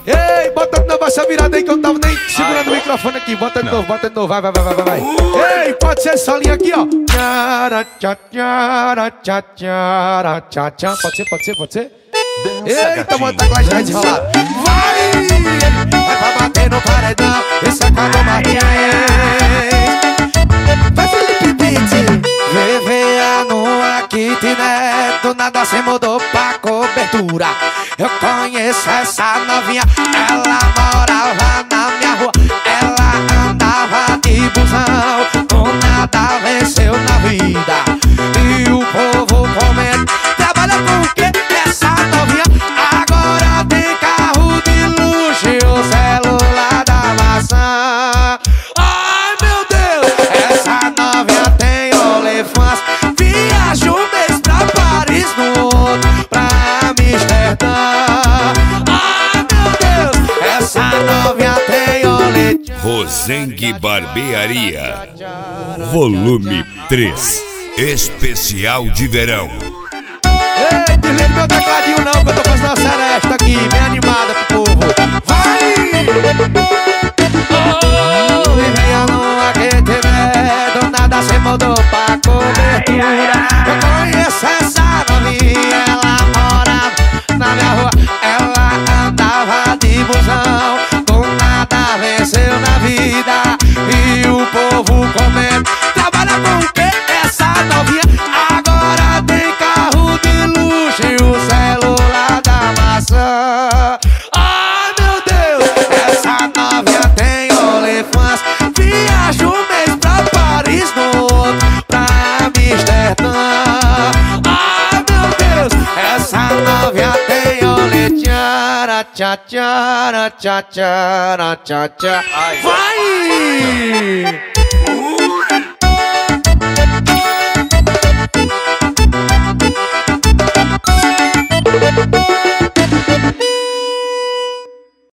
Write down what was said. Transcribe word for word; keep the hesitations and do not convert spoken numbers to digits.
Ei, bota de novo essa virada aí que eu não tava nem segurando o microfone aqui. Bota de novo, bota de novo, vai, vai, vai, vai, vai. Ei, pode ser essa linha aqui, ó. Tchara, tchá, tchara, tchá, tchara, tchá, tchá. Pode ser, pode ser, pode ser? Eita, bota a classe vai desenrolar. Vai! É pra bater no paredão e sacar do Martins. Vai, Felipe Pitti. V V A numa kitnet, do nada cê mudou pra cobertura. Eu conheço essa novinha, ela morava na minha rua. Ela andava de busão, com nada venceu na vida. E o povo comenta, trabalha com o quê? Essa novinha agora tem carro de luxo e o celular da maçã. Ai meu Deus, essa novinha tem OnlyFans. Viaja um mês pra Paris, no outro pra Amsterdã. Ai meu Deus, essa novinha tem OnlyFans. Rosengue Barbearia, volume três, especial de verão. Ei, desliga meu tecladinho não, que eu tô fazendo uma seresta aqui, bem animada pro povo. Vai! Oh, vivia num aquecimento, do nada cê mudou pra cobertura. Eu conheço essa novinha, ela morava na minha rua. Ela andava de busão, com nada venceu na vida. E o povo comenta, trabalha com o quê? Essa novinha agora tem carro de luxo e o celular da maçã. Ai meu Deus, essa novinha tem OnlyFans. Viaja um mês pra Paris, no outro pra Amsterdã. Ai meu Deus, essa novinha tem OnlyFans. Tchá, tchá, tchá, tchá, tchá, tchá. Vai!